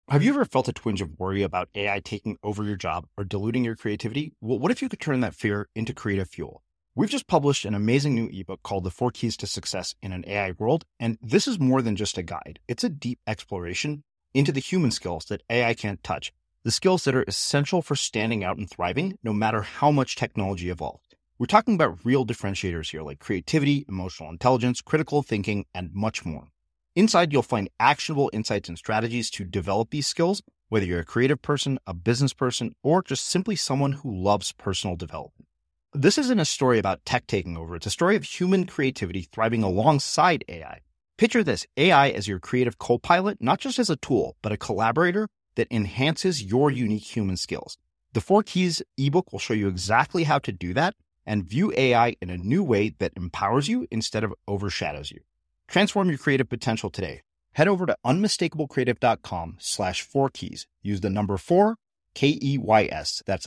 Have you ever felt a twinge of worry about AI taking over your job or diluting your creativity? Well, what if you could turn that fear into creative fuel? We've just published an amazing new ebook called The 4 Keys to Success in an AI World, and this is more than just a guide. It's a deep exploration into the human skills that AI can't touch, the skills that are essential for standing out and thriving, no matter how much technology evolves. We're talking about real differentiators here, like creativity, emotional intelligence, critical thinking, and much more. Inside, you'll find actionable insights and strategies to develop these skills, whether you're a creative person, a business person, or just simply someone who loves personal development. This isn't a story about tech taking over. It's a story of human creativity thriving alongside AI. Picture this, AI as your creative co-pilot, not just as a tool, but a collaborator that enhances your unique human skills. The 4 Keys ebook will show you exactly how to do that and view AI in a new way that empowers you instead of overshadows you. Transform your creative potential today. Head over to unmistakablecreative.com/4keys. Use the number 4, KEYS. That's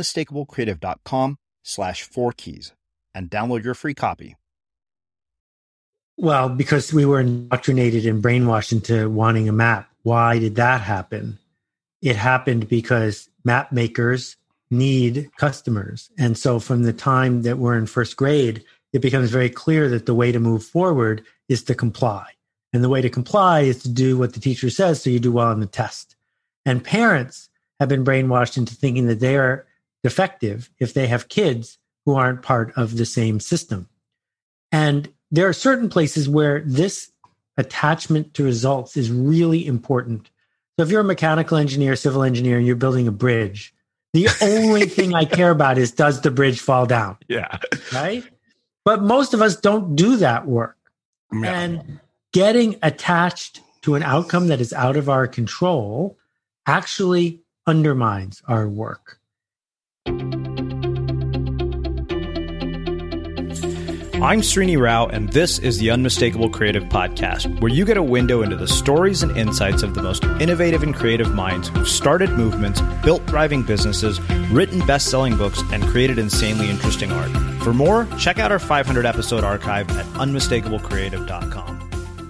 unmistakablecreative.com/4keys and download your free copy. Well, because we were indoctrinated and brainwashed into wanting a map. Why did that happen? It happened because map makers need customers. And so from the time that we're in first grade, it becomes very clear that the way to move forward is to comply. And the way to comply is to do what the teacher says so you do well on the test. And parents have been brainwashed into thinking that they are defective if they have kids who aren't part of the same system. And there are certain places where this attachment to results is really important. So if you're a mechanical engineer, civil engineer, and you're building a bridge, the only thing I care about is, does the bridge fall down? Yeah. Right? But most of us don't do that work. Yeah. And getting attached to an outcome that is out of our control actually undermines our work. I'm Srini Rao, and this is the Unmistakable Creative Podcast, where you get a window into the stories and insights of the most innovative and creative minds who've started movements, built thriving businesses, written best-selling books, and created insanely interesting art. For more, check out our 500-episode archive at unmistakablecreative.com.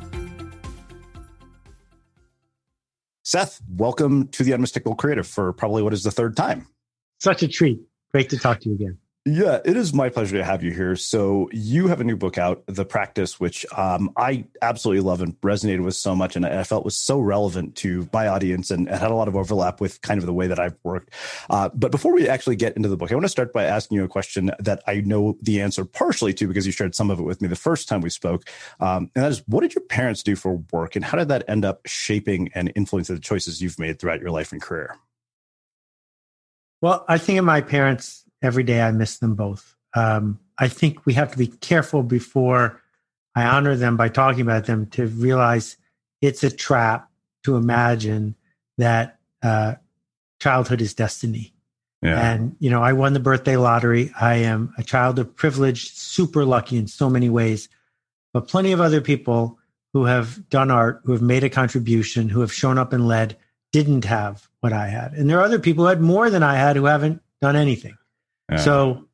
Seth, welcome to the Unmistakable Creative for probably what is the third time. Such a treat. Great to talk to you again. Yeah, it is my pleasure to have you here. So you have a new book out, The Practice, which I absolutely love and resonated with so much. And I felt was so relevant to my audience and had a lot of overlap with kind of the way that I've worked. But before we actually get into the book, I want to start by asking you a question that I know the answer partially to because you shared some of it with me the first time we spoke. And that is, what did your parents do for work? And how did that end up shaping and influencing the choices you've made throughout your life and career? Well, I think of my parents. Every day I miss them both. I think we have to be careful before I honor them by talking about them to realize it's a trap to imagine that childhood is destiny. Yeah. And, I won the birthday lottery. I am a child of privilege, super lucky in so many ways, but plenty of other people who have done art, who have made a contribution, who have shown up and led, didn't have what I had. And there are other people who had more than I had who haven't done anything. So,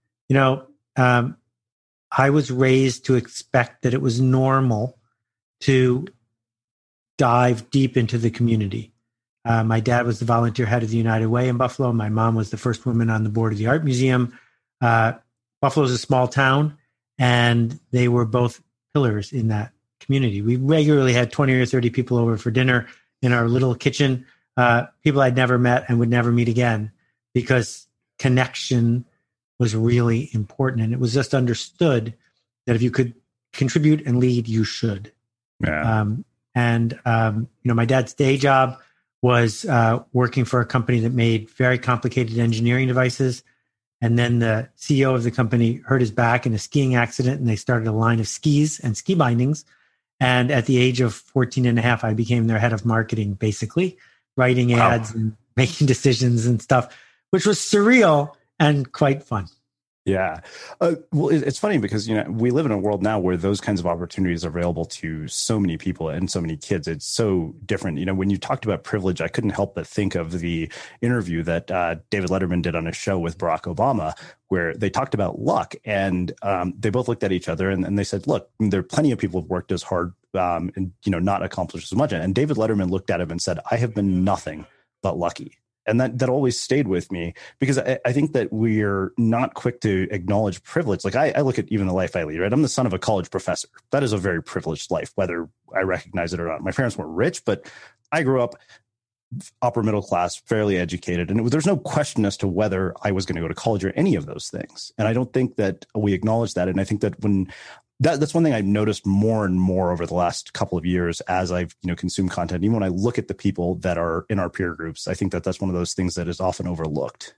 I was raised to expect that it was normal to dive deep into the community. My dad was the volunteer head of the United Way in Buffalo. My mom was the first woman on the board of the Art Museum. Buffalo is a small town, and they were both pillars in that community. We regularly had 20 or 30 people over for dinner in our little kitchen, people I'd never met and would never meet again, because connection was really important. And it was just understood that if you could contribute and lead, you should. Yeah. My dad's day job was working for a company that made very complicated engineering devices. And then the CEO of the company hurt his back in a skiing accident, and they started a line of skis and ski bindings. And at the age of 14 and a half, I became their head of marketing, basically, writing ads and making decisions and stuff, which was surreal and quite fun. Yeah. Well, it's funny because, we live in a world now where those kinds of opportunities are available to so many people and so many kids. It's so different. When you talked about privilege, I couldn't help but think of the interview that David Letterman did on a show with Barack Obama, where they talked about luck, and they both looked at each other and they said, look, there are plenty of people who've worked as hard and, not accomplished as much. And David Letterman looked at him and said, I have been nothing but lucky. And that always stayed with me, because I think that we're not quick to acknowledge privilege. Like I look at even the life I lead, right? I'm the son of a college professor. That is a very privileged life, whether I recognize it or not. My parents weren't rich, but I grew up upper middle class, fairly educated. And there's no question as to whether I was going to go to college or any of those things. And I don't think that we acknowledge that. And I think that that's one thing I've noticed more and more over the last couple of years as I've consumed content. Even when I look at the people that are in our peer groups, I think that that's one of those things that is often overlooked.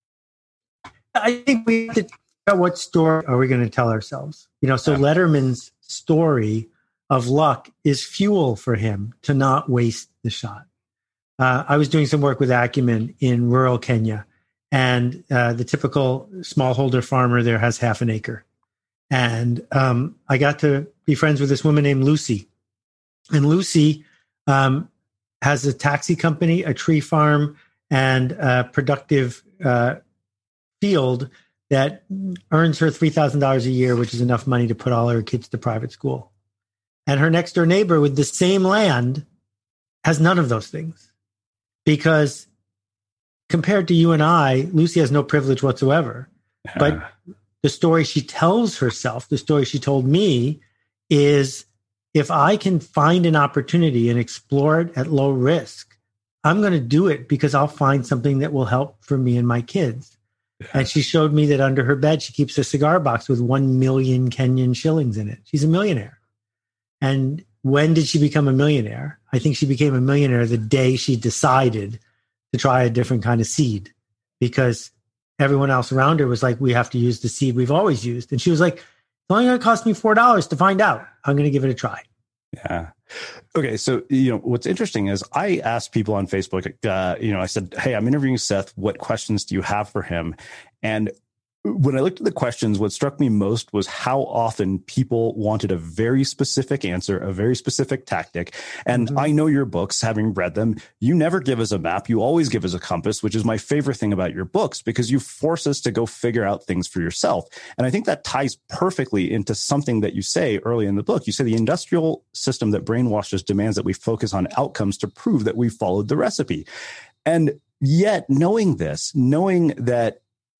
I think we have to figure out what story are we going to tell ourselves. Letterman's story of luck is fuel for him to not waste the shot. I was doing some work with Acumen in rural Kenya, and the typical smallholder farmer there has half an acre. And I got to be friends with this woman named Lucy. And Lucy has a taxi company, a tree farm, and a productive field that earns her $3,000 a year, which is enough money to put all her kids to private school. And her next door neighbor with the same land has none of those things. Because compared to you and I, Lucy has no privilege whatsoever. But the story she tells herself, the story she told me, is if I can find an opportunity and explore it at low risk, I'm going to do it because I'll find something that will help for me and my kids. Yeah. And she showed me that under her bed, she keeps a cigar box with 1 million Kenyan shillings in it. She's a millionaire. And when did she become a millionaire? I think she became a millionaire the day she decided to try a different kind of seed, because everyone else around her was like, we have to use the seed we've always used. And she was like, it's only going to cost me $4 to find out. I'm going to give it a try. Yeah. Okay. So, what's interesting is I asked people on Facebook, I said, hey, I'm interviewing Seth. What questions do you have for him? And when I looked at the questions, what struck me most was how often people wanted a very specific answer, a very specific tactic. And I know your books, having read them, you never give us a map. You always give us a compass, which is my favorite thing about your books, because you force us to go figure out things for yourself. And I think that ties perfectly into something that you say early in the book. You say the industrial system that brainwashed us demands that we focus on outcomes to prove that we followed the recipe. And yet knowing that,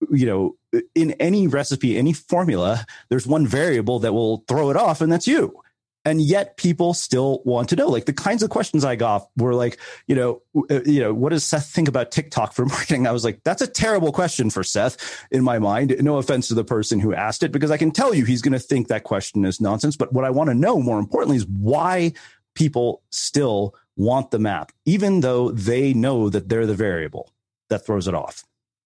in any recipe, any formula, there's one variable that will throw it off, and that's you. And yet people still want to know. Like the kinds of questions I got were like, what does Seth think about TikTok for marketing? I was like, that's a terrible question for Seth in my mind. No offense to the person who asked it, because I can tell you he's going to think that question is nonsense. But what I want to know more importantly is why people still want the map, even though they know that they're the variable that throws it off.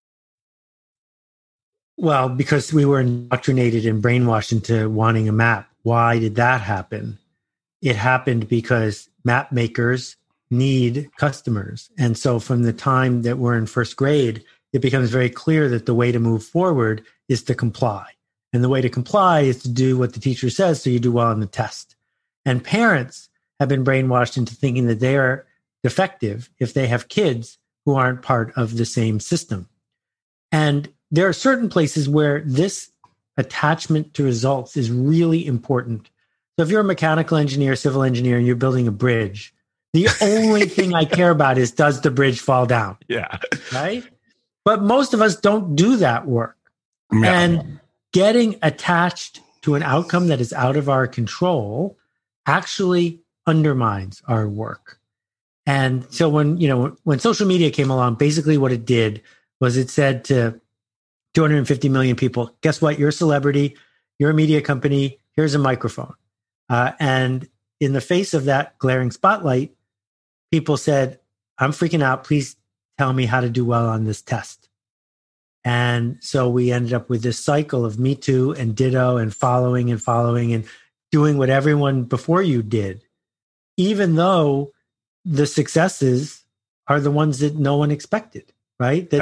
Well, because we were indoctrinated and brainwashed into wanting a map. Why did that happen? It happened because map makers need customers. And so from the time that we're in first grade, it becomes very clear that the way to move forward is to comply. And the way to comply is to do what the teacher says so you do well on the test. And parents have been brainwashed into thinking that they are defective if they have kids who aren't part of the same system. And there are certain places where this attachment to results is really important. So if you're a mechanical engineer, civil engineer, and you're building a bridge, the only thing I care about is, does the bridge fall down? Yeah. Right? But most of us don't do that work. Yeah. And getting attached to an outcome that is out of our control actually undermines our work. And so when social media came along, basically what it did was it said to 250 million people, guess what? You're a celebrity. You're a media company. Here's a microphone. And in the face of that glaring spotlight, people said, I'm freaking out. Please tell me how to do well on this test. And so we ended up with this cycle of Me Too and Ditto and following and doing what everyone before you did, even though the successes are the ones that no one expected, right? That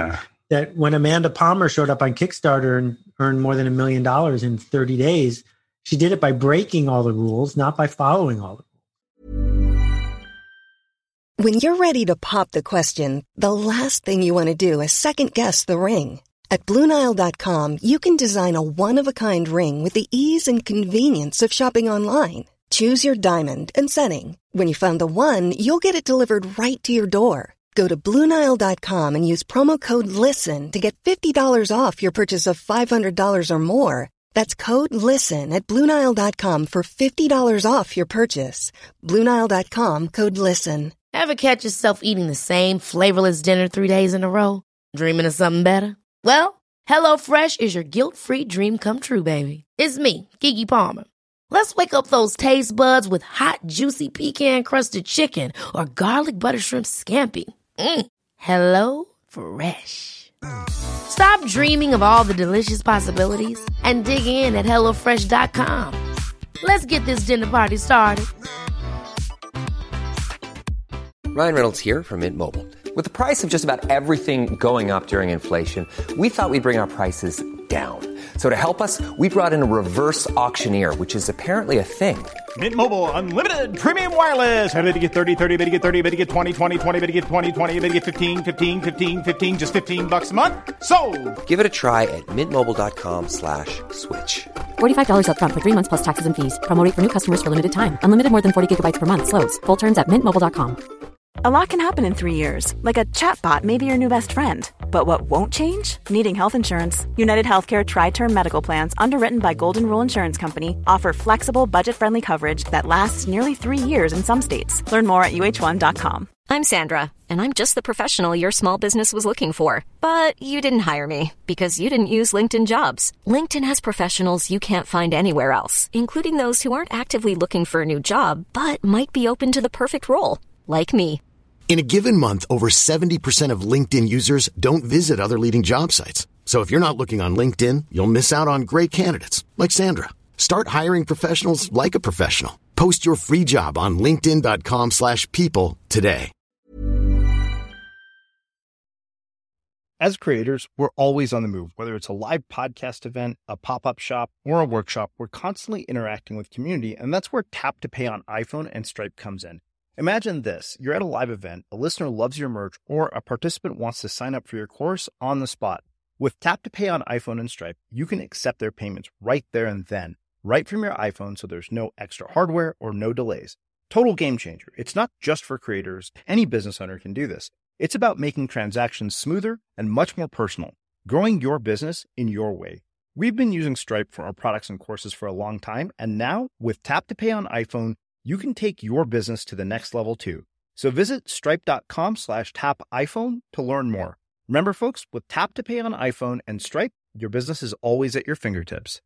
that when Amanda Palmer showed up on Kickstarter and earned more than $1 million in 30 days, she did it by breaking all the rules, not by following all the rules. When you're ready to pop the question, the last thing you want to do is second-guess the ring. At BlueNile.com, you can design a one-of-a-kind ring with the ease and convenience of shopping online. Choose your diamond and setting. When you find the one, you'll get it delivered right to your door. Go to BlueNile.com and use promo code LISTEN to get $50 off your purchase of $500 or more. That's code LISTEN at BlueNile.com for $50 off your purchase. BlueNile.com, code LISTEN. Ever catch yourself eating the same flavorless dinner 3 days in a row? Dreaming of something better? Well, HelloFresh is your guilt-free dream come true, baby. It's me, Keke Palmer. Let's wake up those taste buds with hot, juicy pecan-crusted chicken or garlic butter shrimp scampi. Hello Fresh. Stop dreaming of all the delicious possibilities and dig in at HelloFresh.com. Let's get this dinner party started. Ryan Reynolds here from Mint Mobile. With the price of just about everything going up during inflation, we thought we'd bring our prices down. So to help us, we brought in a reverse auctioneer, which is apparently a thing. Mint Mobile Unlimited Premium Wireless. How to get 30, 30, bit to get 30, bit to get 20, 20, 20, bit to get 20, 20, bit to get 15, 15, 15, 15, just $15 a month? Sold! Give it a try at mintmobile.com/switch. $45 up front for 3 months plus taxes and fees. Promo rate for new customers for limited time. Unlimited more than 40 gigabytes per month. Slows full terms at mintmobile.com. A lot can happen in 3 years, like a chatbot may be your new best friend. But what won't change? Needing health insurance. United Healthcare Tri-Term Medical Plans, underwritten by Golden Rule Insurance Company, offer flexible, budget-friendly coverage that lasts nearly 3 years in some states. Learn more at uh1.com. I'm Sandra, and I'm just the professional your small business was looking for. But you didn't hire me because you didn't use LinkedIn Jobs. LinkedIn has professionals you can't find anywhere else, including those who aren't actively looking for a new job, but might be open to the perfect role, like me. In a given month, over 70% of LinkedIn users don't visit other leading job sites. So if you're not looking on LinkedIn, you'll miss out on great candidates like Sandra. Start hiring professionals like a professional. Post your free job on linkedin.com/people today. As creators, we're always on the move. Whether it's a live podcast event, a pop-up shop, or a workshop, we're constantly interacting with community, and that's where Tap to Pay on iPhone and Stripe comes in. Imagine this. You're at a live event, a listener loves your merch, or a participant wants to sign up for your course on the spot. With Tap to Pay on iPhone and Stripe, you can accept their payments right there and then, right from your iPhone, so there's no extra hardware or no delays. Total game changer. It's not just for creators. Any business owner can do this. It's about making transactions smoother and much more personal, growing your business in your way. We've been using Stripe for our products and courses for a long time, and now with Tap to Pay on iPhone, you can take your business to the next level too. So visit stripe.com/tapiphone to learn more. Remember, folks, with Tap to Pay on iPhone and Stripe, your business is always at your fingertips.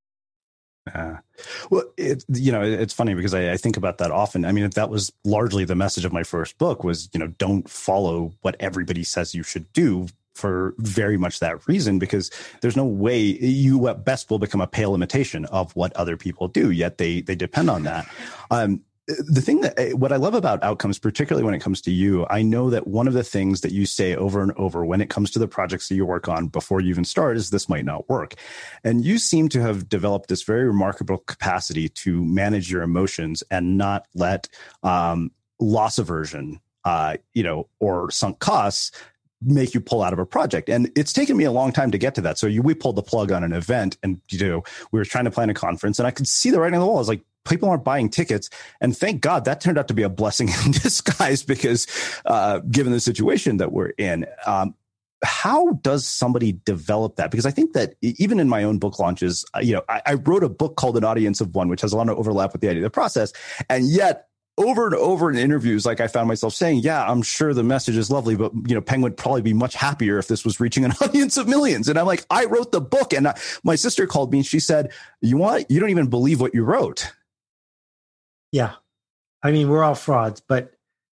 Well, it's funny because I think about that often. I mean, that was largely the message of my first book was, don't follow what everybody says you should do for very much that reason, because there's no way you at best will become a pale imitation of what other people do, yet they depend on that. The thing what I love about Outcomes, particularly when it comes to you, I know that one of the things that you say over and over when it comes to the projects that you work on before you even start is this might not work. And you seem to have developed this very remarkable capacity to manage your emotions and not let loss aversion, or sunk costs make you pull out of a project. And it's taken me a long time to get to that. So we pulled the plug on an event and, we were trying to plan a conference and I could see the writing on the wall. I was like, people aren't buying tickets. And thank God that turned out to be a blessing in disguise because given the situation that we're in, how does somebody develop that? Because I think that even in my own book launches, I wrote a book called An Audience of One, which has a lot of overlap with the idea of the process. And yet over and over in interviews, like I found myself saying, yeah, I'm sure the message is lovely, but Penguin would probably be much happier if this was reaching an audience of millions. And I'm like, I wrote the book. And my sister called me and she said, you don't even believe what you wrote. Yeah. I mean, we're all frauds, but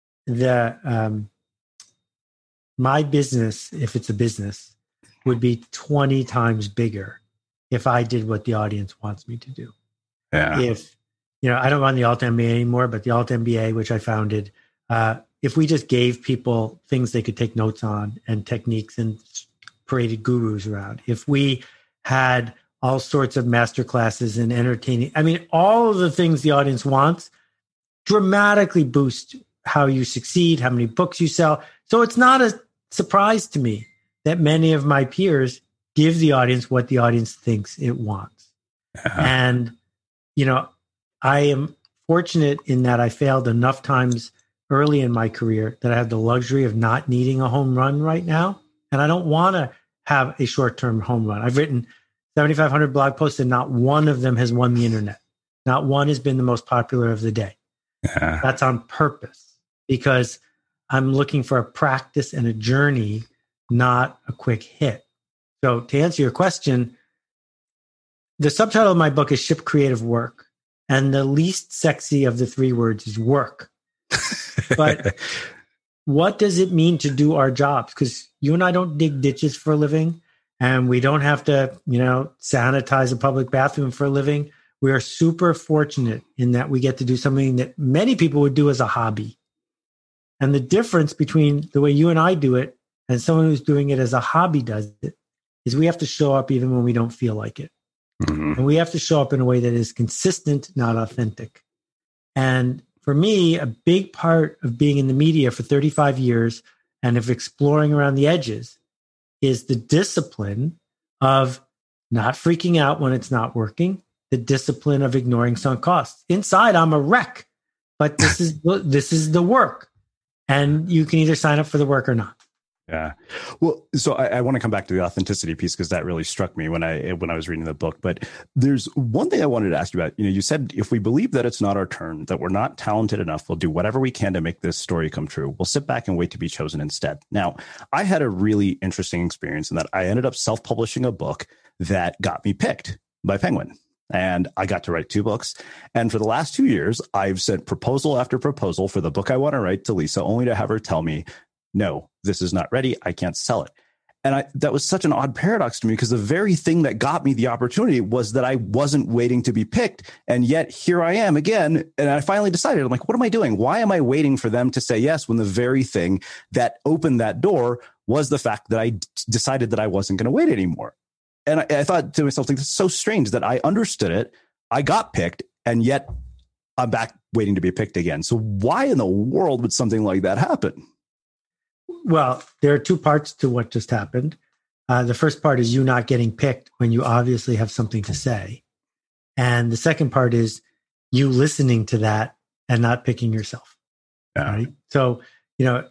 my business, if it's a business, would be 20 times bigger if I did what the audience wants me to do. Yeah. If, I don't run the Alt MBA anymore, but the Alt MBA, which I founded, if we just gave people things they could take notes on and techniques and paraded gurus around, if we had all sorts of masterclasses and entertaining, I mean, all of the things the audience wants dramatically boost how you succeed, how many books you sell. So it's not a surprise to me that many of my peers give the audience what the audience thinks it wants. And, you know, I am fortunate in that I failed enough times early in my career that I have the luxury of not needing a home run right now. And I don't want to have a short-term home run. I've written 7,500 blog posts and not one of them has won the internet. Not one has been the most popular of the day. That's on purpose because I'm looking for a practice and a journey, not a quick hit. So to answer your question, the subtitle of my book is Ship Creative Work. And the least sexy of the three words is work. But what does it mean to do our jobs? Because you and I don't dig ditches for a living, and we don't have to, you know, sanitize a public bathroom for a living. We are super fortunate in that we get to do something that many people would do as a hobby. And the difference between the way you and I do it and someone who's doing it as a hobby does it is we have to show up even when we don't feel like it. Mm-hmm. And we have to show up in a way that is consistent, not authentic. And for me, a big part of being in the media for 35 years and of exploring around the edges is the discipline of not freaking out when it's not working, the discipline of ignoring sunk costs. Inside, I'm a wreck, but this is the work. And you can either sign up for the work or not. Yeah. Well, so I want to come back to the authenticity piece because that really struck me when I was reading the book. But there's one thing I wanted to ask you about. You know, you said if we believe that it's not our turn, that we're not talented enough, we'll do whatever we can to make this story come true. We'll sit back and wait to be chosen instead. Now, I had a really interesting experience in that I ended up self-publishing a book that got me picked by Penguin. And I got to write 2 books. And for the last 2 years, I've sent proposal after proposal for the book I want to write to Lisa, only to have her tell me, no, this is not ready. I can't sell it. And that was such an odd paradox to me because the very thing that got me the opportunity was that I wasn't waiting to be picked. And yet here I am again. And I finally decided, I'm like, what am I doing? Why am I waiting for them to say yes when the very thing that opened that door was the fact that I decided that I wasn't going to wait anymore? And I thought to myself, like, this is so strange that I understood it. I got picked and yet I'm back waiting to be picked again. So why in the world would something like that happen? Well, there are 2 parts to what just happened. The first part is you not getting picked when you obviously have something to say. And the second part is you listening to that and not picking yourself. Yeah. Right? So, you know,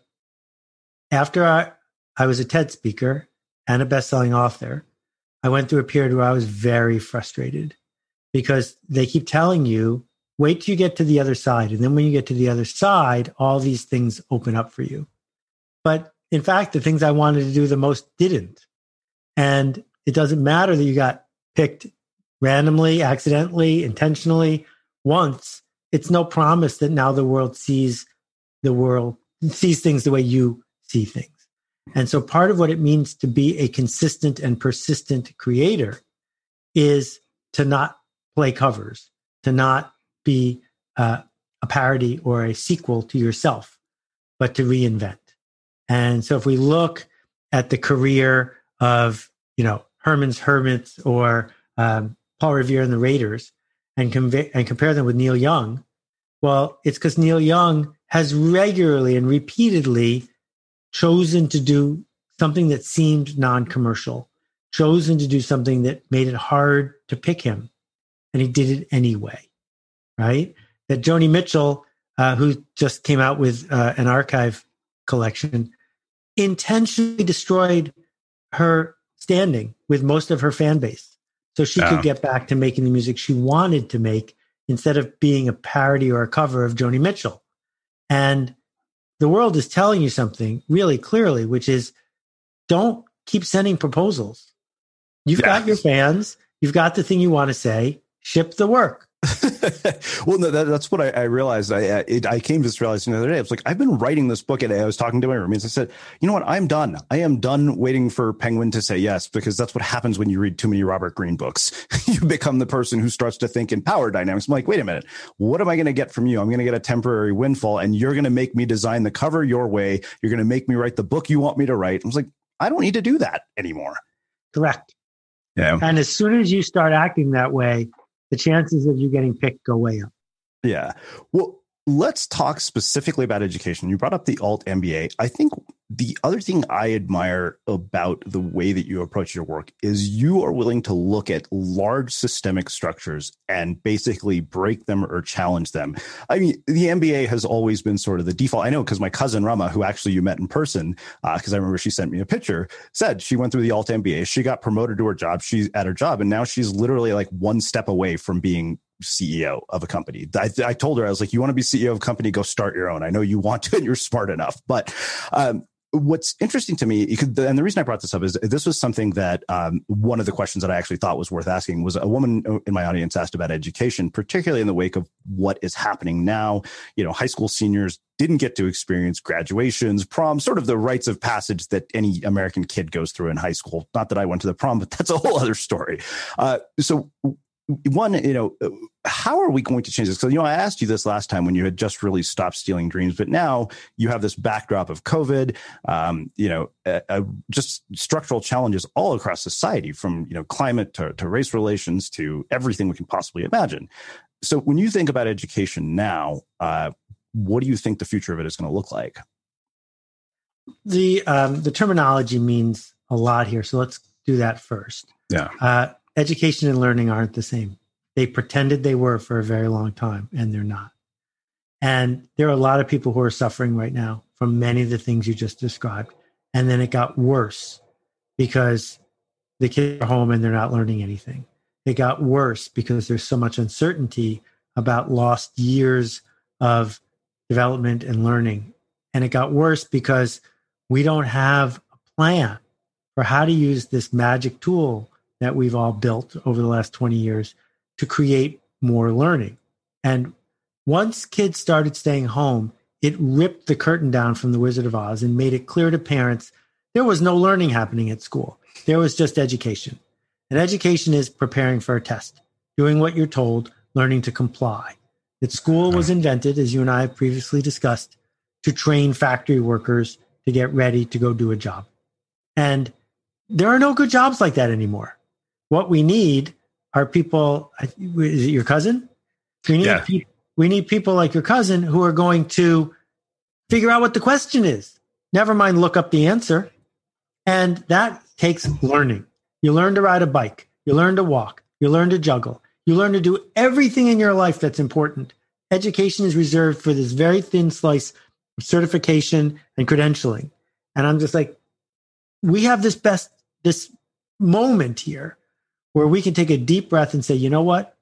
after I was a TED speaker and a best-selling author, I went through a period where I was very frustrated because they keep telling you, wait till you get to the other side. And then when you get to the other side, all these things open up for you. But in fact, the things I wanted to do the most didn't. And it doesn't matter that you got picked randomly, accidentally, intentionally once. It's no promise that now the world sees things the way you see things. And so part of what it means to be a consistent and persistent creator is to not play covers, to not be a parody or a sequel to yourself, but to reinvent. And so if we look at the career of, you know, Herman's Hermits or Paul Revere and the Raiders and compare them with Neil Young, well, it's because Neil Young has regularly and repeatedly chosen to do something that seemed non-commercial, chosen to do something that made it hard to pick him. And he did it anyway, right? That Joni Mitchell, who just came out with an archive collection, intentionally destroyed her standing with most of her fan base so she could get back to making the music she wanted to make instead of being a parody or a cover of Joni Mitchell. And the world is telling you something really clearly, which is don't keep sending proposals. You've got your fans. You've got the thing you want to say. Ship the work. Well, no, that's what I realized. I came to this realization the other day. I was like, I've been writing this book, and I was talking to my roommates. I said, you know what? I'm done. I am done waiting for Penguin to say yes, because that's what happens when you read too many Robert Greene books. You become the person who starts to think in power dynamics. I'm like, wait a minute. What am I going to get from you? I'm going to get a temporary windfall, and you're going to make me design the cover your way. You're going to make me write the book you want me to write. I was like, I don't need to do that anymore. Correct. Yeah. And as soon as you start acting that way, the chances of you getting picked go way up. Yeah. Well, let's talk specifically about education. You brought up the alt MBA. I think the other thing I admire about the way that you approach your work is you are willing to look at large systemic structures and basically break them or challenge them. I mean, the MBA has always been sort of the default. I know because my cousin Rama, who actually you met in person, because I remember she sent me a picture, said she went through the alt MBA. She got promoted to her job. She's at her job, and now she's literally like one step away from being CEO of a company. I told her, I was like, you want to be CEO of a company, go start your own. I know you want to and you're smart enough. But what's interesting to me, and the reason I brought this up is this was something that one of the questions that I actually thought was worth asking was a woman in my audience asked about education, particularly in the wake of what is happening now. You know, high school seniors didn't get to experience graduations, prom, sort of the rites of passage that any American kid goes through in high school. Not that I went to the prom, but that's a whole other story. So one, you know, how are we going to change this? Because, you know, I asked you this last time when you had just really stopped stealing dreams, but now you have this backdrop of COVID, just structural challenges all across society, from, you know, climate to race relations to everything we can possibly imagine. So when you think about education now, what do you think the future of it is going to look like? The terminology means a lot here. So let's do that first. Yeah. Education and learning aren't the same. They pretended they were for a very long time, and they're not. And there are a lot of people who are suffering right now from many of the things you just described. And then it got worse because the kids are home and they're not learning anything. It got worse because there's so much uncertainty about lost years of development and learning. And it got worse because we don't have a plan for how to use this magic tool that we've all built over the last 20 years to create more learning. And once kids started staying home, it ripped the curtain down from the Wizard of Oz and made it clear to parents there was no learning happening at school. There was just education. And education is preparing for a test, doing what you're told, learning to comply. That school was invented, as you and I have previously discussed, to train factory workers to get ready to go do a job. And there are no good jobs like that anymore. What we need are people, is it your cousin? We need people like your cousin who are going to figure out what the question is. Never mind look up the answer. And that takes learning. You learn to ride a bike. You learn to walk. You learn to juggle. You learn to do everything in your life that's important. Education is reserved for this very thin slice of certification and credentialing. And I'm just like, we have this moment here where we can take a deep breath and say, you know what?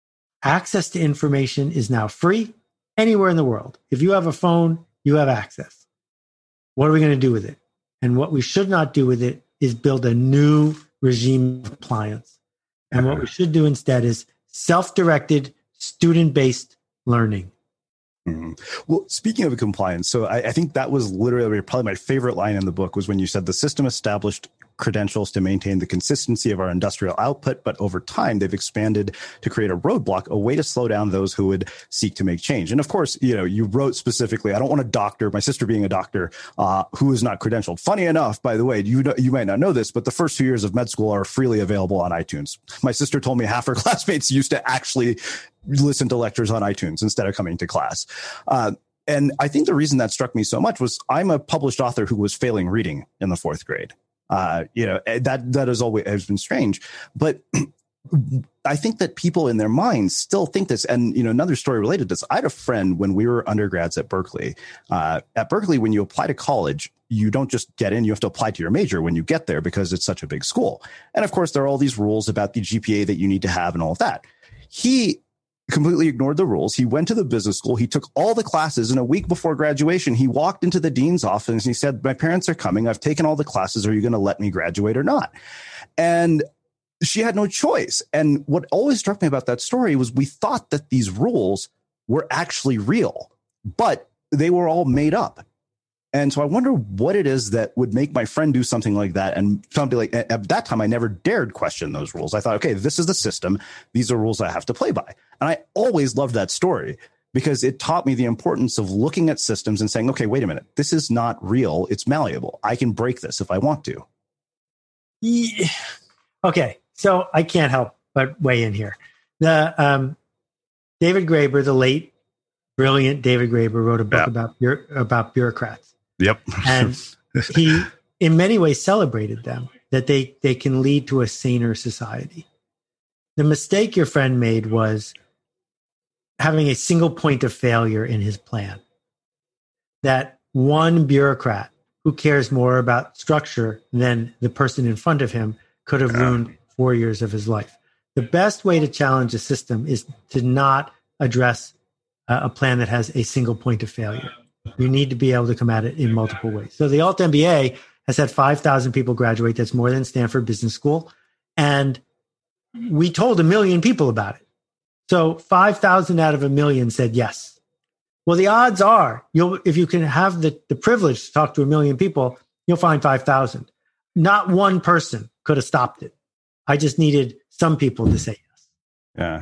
Access to information is now free anywhere in the world. If you have a phone, you have access. What are we going to do with it? And what we should not do with it is build a new regime of compliance. And what we should do instead is self-directed, student-based learning. Mm-hmm. Well, speaking of compliance, so I think that was literally probably my favorite line in the book was when you said the system established credentials to maintain the consistency of our industrial output, but over time they've expanded to create a roadblock, a way to slow down those who would seek to make change. And of course, you know, you wrote specifically, I don't want a doctor, my sister being a doctor, who is not credentialed. Funny enough, by the way, you might not know this, but the first 2 years of med school are freely available on iTunes. My sister told me half her classmates used to actually listen to lectures on iTunes instead of coming to class. And I think the reason that struck me so much was I'm a published author who was failing reading in the 4th grade. That has always has been strange, but I think that people in their minds still think this. And, you know, another story related to this, I had a friend when we were undergrads at Berkeley. At Berkeley, when you apply to college, you don't just get in, you have to apply to your major when you get there because it's such a big school. And of course, there are all these rules about the GPA that you need to have and all of that. He completely ignored the rules. He went to the business school. He took all the classes, and a week before graduation, he walked into the dean's office and he said, my parents are coming. I've taken all the classes. Are you going to let me graduate or not? And she had no choice. And what always struck me about that story was we thought that these rules were actually real, but they were all made up. And so I wonder what it is that would make my friend do something like that. And something like at that time, I never dared question those rules. I thought, okay, this is the system. These are rules I have to play by. And I always loved that story because it taught me the importance of looking at systems and saying, okay, wait a minute, this is not real. It's malleable. I can break this if I want to. Yeah. Okay. So I can't help but weigh in here. The David Graeber, the late brilliant David Graeber, wrote a book about bureaucrats. Yep. And he, in many ways, celebrated them, that they can lead to a saner society. The mistake your friend made was having a single point of failure in his plan. That one bureaucrat who cares more about structure than the person in front of him could have ruined 4 years of his life. The best way to challenge a system is to not address a plan that has a single point of failure. You need to be able to come at it in multiple ways. So the Alt MBA has had 5,000 people graduate. That's more than Stanford Business School. And we told 1 million people about it. So 5,000 out of 1 million said yes. Well, the odds are, if you can have the privilege to talk to 1 million people, you'll find 5,000. Not one person could have stopped it. I just needed some people to say yes. Yeah.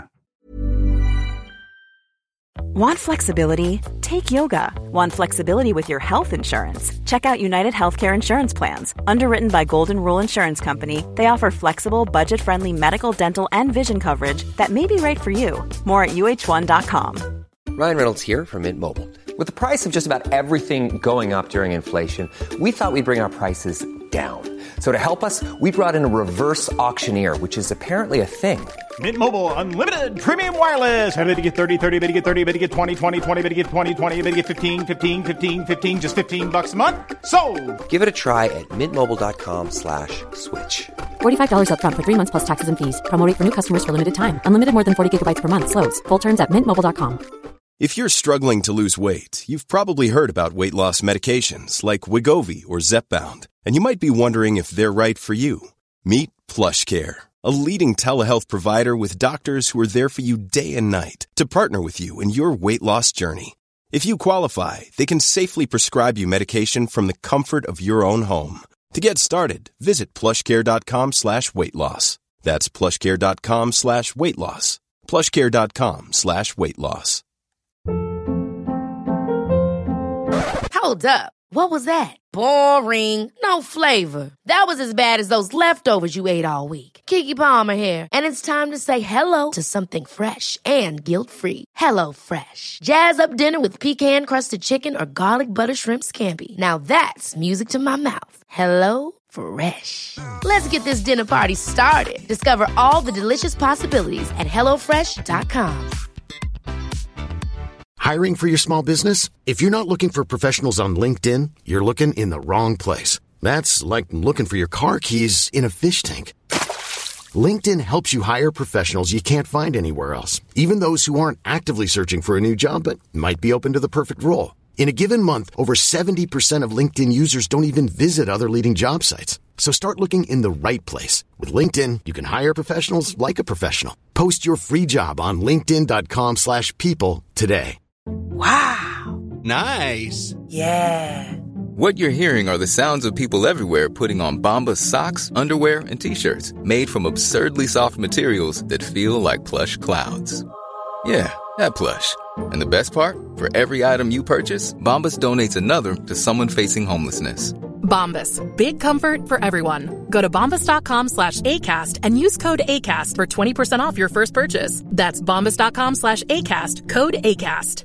Want flexibility? Take yoga. Want flexibility with your health insurance? Check out United Healthcare Insurance Plans. Underwritten by Golden Rule Insurance Company, they offer flexible, budget-friendly medical, dental, and vision coverage that may be right for you. More at uh1.com. Ryan Reynolds here from Mint Mobile. With the price of just about everything going up during inflation, we thought we'd bring our prices down. So to help us, we brought in a reverse auctioneer, which is apparently a thing. Mint Mobile Unlimited Premium Wireless. How to get 30, 30, bit to get 30, bit to get 20, 20, 20, bit to get 20, 20, bit to get 15, 15, 15, 15, just $15 a month? Sold! Give it a try at mintmobile.com/switch. $45 up front for 3 months plus taxes and fees. Promo rate for new customers for limited time. Unlimited more than 40 gigabytes per month. Slows full terms at mintmobile.com. If you're struggling to lose weight, you've probably heard about weight loss medications like Wegovy or Zepbound, and you might be wondering if they're right for you. Meet PlushCare, a leading telehealth provider with doctors who are there for you day and night to partner with you in your weight loss journey. If you qualify, they can safely prescribe you medication from the comfort of your own home. To get started, visit plushcare.com/weight-loss. That's plushcare.com/weight-loss. plushcare.com/weight-loss. Hold up. What was that? Boring. No flavor. That was as bad as those leftovers you ate all week. Keke Palmer here. And it's time to say hello to something fresh and guilt-free. Hello Fresh. Jazz up dinner with pecan-crusted chicken or garlic butter shrimp scampi. Now that's music to my mouth. Hello Fresh. Let's get this dinner party started. Discover all the delicious possibilities at HelloFresh.com. Hiring for your small business? If you're not looking for professionals on LinkedIn, you're looking in the wrong place. That's like looking for your car keys in a fish tank. LinkedIn helps you hire professionals you can't find anywhere else, even those who aren't actively searching for a new job but might be open to the perfect role. In a given month, over 70% of LinkedIn users don't even visit other leading job sites. So start looking in the right place. With LinkedIn, you can hire professionals like a professional. Post your free job on linkedin.com/people today. Wow. Nice. Yeah. What you're hearing are the sounds of people everywhere putting on Bombas socks, underwear, and T-shirts made from absurdly soft materials that feel like plush clouds. Yeah, that plush. And the best part? For every item you purchase, Bombas donates another to someone facing homelessness. Bombas. Big comfort for everyone. Go to bombas.com/ACAST and use code ACAST for 20% off your first purchase. That's bombas.com/ACAST. Code ACAST.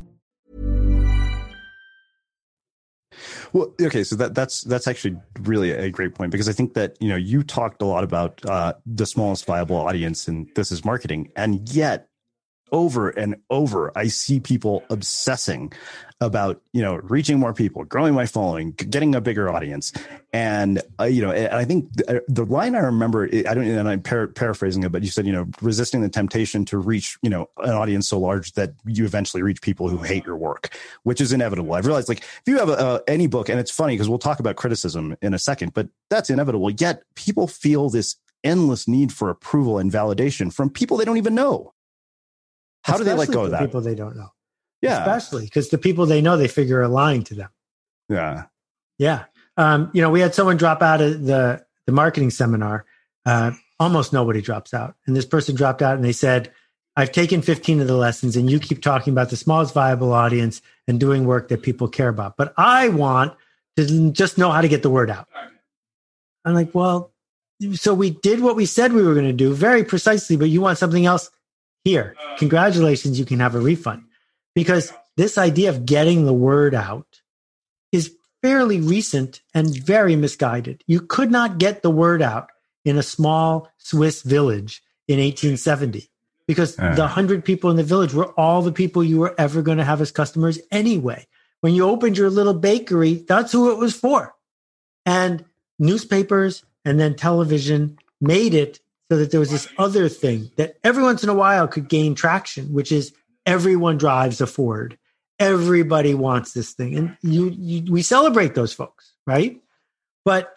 Well, okay, so that's actually really a great point, because I think that, you know, you talked a lot about the smallest viable audience, and this is marketing, and yet over and over, I see people obsessing about, you know, reaching more people, growing my following, getting a bigger audience. And, you know, and I think the line I remember, and I'm paraphrasing it, but you said, you know, resisting the temptation to reach, you know, an audience so large that you eventually reach people who hate your work, which is inevitable. I've realized, like, if you have any book, and it's funny because we'll talk about criticism in a second, but that's inevitable. Yet people feel this endless need for approval and validation from people they don't even know. How do they let go of that? People they don't know. Yeah. Especially because the people they know, they figure are lying to them. Yeah. Yeah. You know, we had someone drop out of the marketing seminar. Almost nobody drops out. And this person dropped out and they said, I've taken 15 of the lessons and you keep talking about the smallest viable audience and doing work that people care about. But I want to just know how to get the word out. I'm like, well, so we did what we said we were going to do very precisely, but you want something else? Here, congratulations, you can have a refund. Because this idea of getting the word out is fairly recent and very misguided. You could not get the word out in a small Swiss village in 1870 because the 100 people in the village were all the people you were ever going to have as customers anyway. When you opened your little bakery, that's who it was for. And newspapers and then television made it so that there was this other thing that every once in a while could gain traction, which is everyone drives a Ford. Everybody wants this thing. And we celebrate those folks, right? But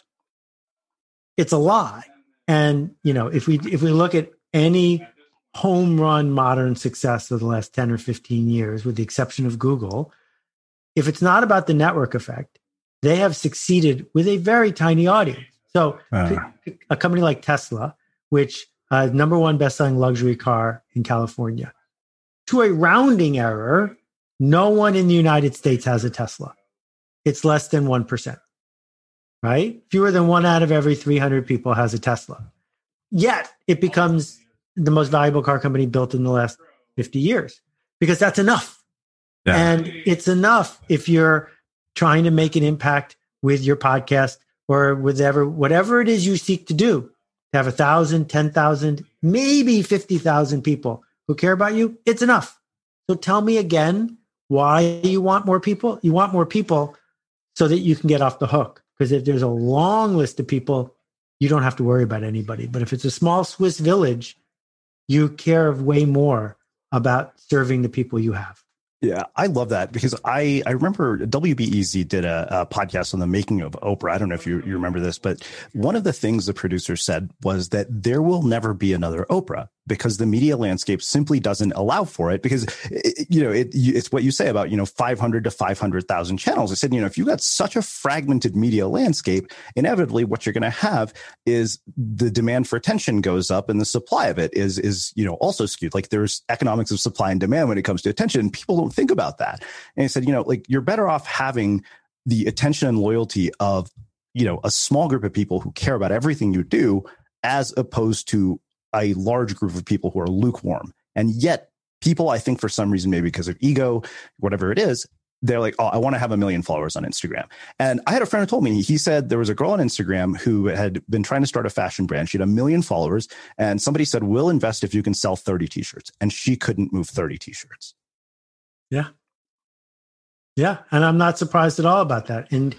it's a lie. And, if we look at any home run modern success of the last 10 or 15 years, with the exception of Google, if it's not about the network effect, they have succeeded with a very tiny audience. So a company like Tesla, which number one best-selling luxury car in California, to a rounding error, no one in the United States has a Tesla. It's less than 1%, right? Fewer than 1 out of every 300 people has a Tesla. Yet it becomes the most valuable car company built in the last 50 years because that's enough. Yeah. And it's enough if you're trying to make an impact with your podcast or whatever it is you seek to do, to have 1,000, 10,000, maybe 50,000 people who care about you. It's enough. So tell me again why you want more people. You want more people so that you can get off the hook. Because if there's a long list of people, you don't have to worry about anybody. But if it's a small Swiss village, you care way more about serving the people you have. Yeah, I love that because I remember WBEZ did a podcast on the making of Oprah. I don't know if you remember this, but one of the things the producer said was that there will never be another Oprah because the media landscape simply doesn't allow for it because, it's what you say about, 500 to 500,000 channels. I said, if you got such a fragmented media landscape, inevitably what you're going to have is the demand for attention goes up and the supply of it is also skewed. Like there's economics of supply and demand when it comes to attention. And people don't think about that. And he said, you're better off having the attention and loyalty of, a small group of people who care about everything you do as opposed to a large group of people who are lukewarm. And yet people, I think for some reason, maybe because of ego, whatever it is, they're like, oh, I want to have 1 million followers on Instagram. And I had a friend who told me, he said there was a girl on Instagram who had been trying to start a fashion brand. She had 1 million followers. And somebody said, we'll invest if you can sell 30 t-shirts. And she couldn't move 30 t-shirts. Yeah. Yeah. And I'm not surprised at all about that. And,